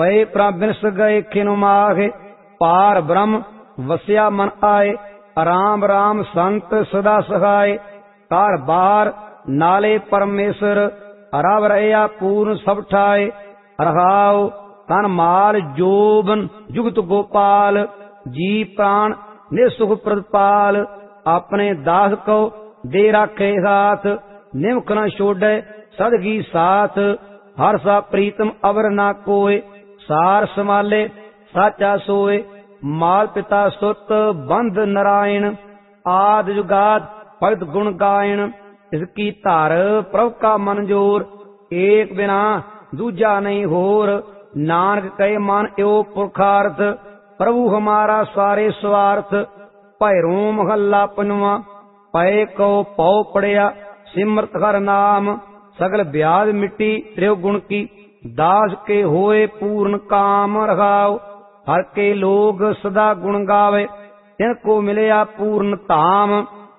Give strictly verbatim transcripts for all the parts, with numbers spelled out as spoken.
पए प्राबिनस गए खिनु माहे, पार ब्रह्म वस्या मन आए, राम राम संत सदा सहाय, कार बार नाले परमेश्वर, रव रया पूर्ण सब ठाए, रहाओ तन माल जोबन जुगत गोपाल, जी प्राण निसुख प्रदपाल, अपने दास को दे राखे हाथ, निमक न छोड़े सदगी साथ, हर सा प्रीतम अवर ना कोय, सार समाले साचा सोए, माल पिता सुत बंध नारायण, आद जुगाद भगत गुण गायन, इसकी धार प्रभ का मन जोर, एक बिना दूजा नहीं होर, नानक कहे मन एओ पुरखार्थ, प्रभु हमारा सारे स्वार्थ, भैरों महला पंजवा, पए को पौ पड़िया सिमरत हर नाम, सगल ब्याज मिट्टी त्रिगुण की, दास के होए पूर्ण काम रखाओ, हर के लोग सदा गुण गावे, तिनको मिलया पूर्ण धाम,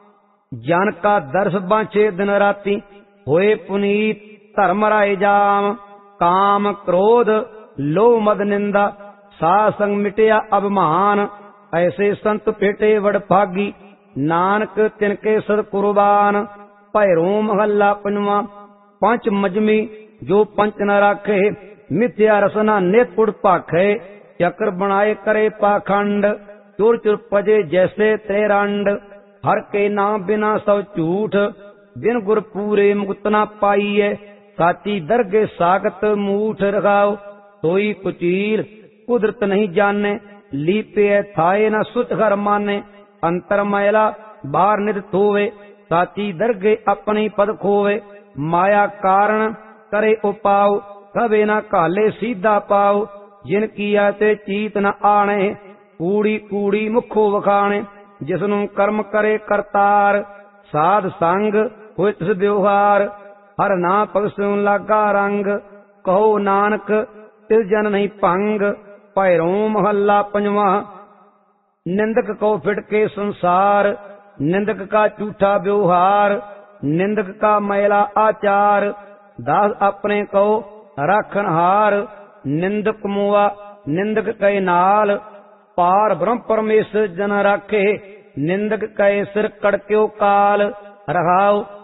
जन का दर्श बांछे दिन राती, होए पुनीत धर्म राय जाम, काम क्रोध लोभ मद निंदा, साध संग मिटया अभिमान, ऐसे संत भेटे वड भागी, नानक तिनके सद कुर्बान, भैरों महला पंजवा, पंच मजमी जो पंच न राखे, मिथ्या रसना नित उड़ भाखे, चक्र बनाए करे पाखंड, चुर चुर पजे जैसे तेरंड, हर के नाम बिना सब झूठ, बिन गुर पूरे मुक्त न पाइए, साची दरगे सागत मूठ रखाओ, सोई कुचील कुदरत नहीं जाने, लीपे थाए न सुच घर माने, अंतर मैला बाहर नित होवे, साची दरगे अपनी पद खोवे, माया कारण करे उपाओ, कबे न काले सीधा पाओ, जिन किया ते चीत न आने, कूड़ी कूड़ी मुखो वखाणे, जिसनु कर्म करे करतार, साध संग होए तिस व्यवहार, हर ना पगसु लागा रंग, कहो नानक तिस जन नहीं भंग, भैरों महला पंजवा, निंदक को फिटके संसार, निंदक का झूठा व्यवहार, निंदक का मैला आचार, दास अपने को राखन हार, निंदक मुआ निंदक कहे नाल, पार ब्रह्म परमेश्वर जन राखे, निंदक कहे सिर कड़क्यो काल, रहाओ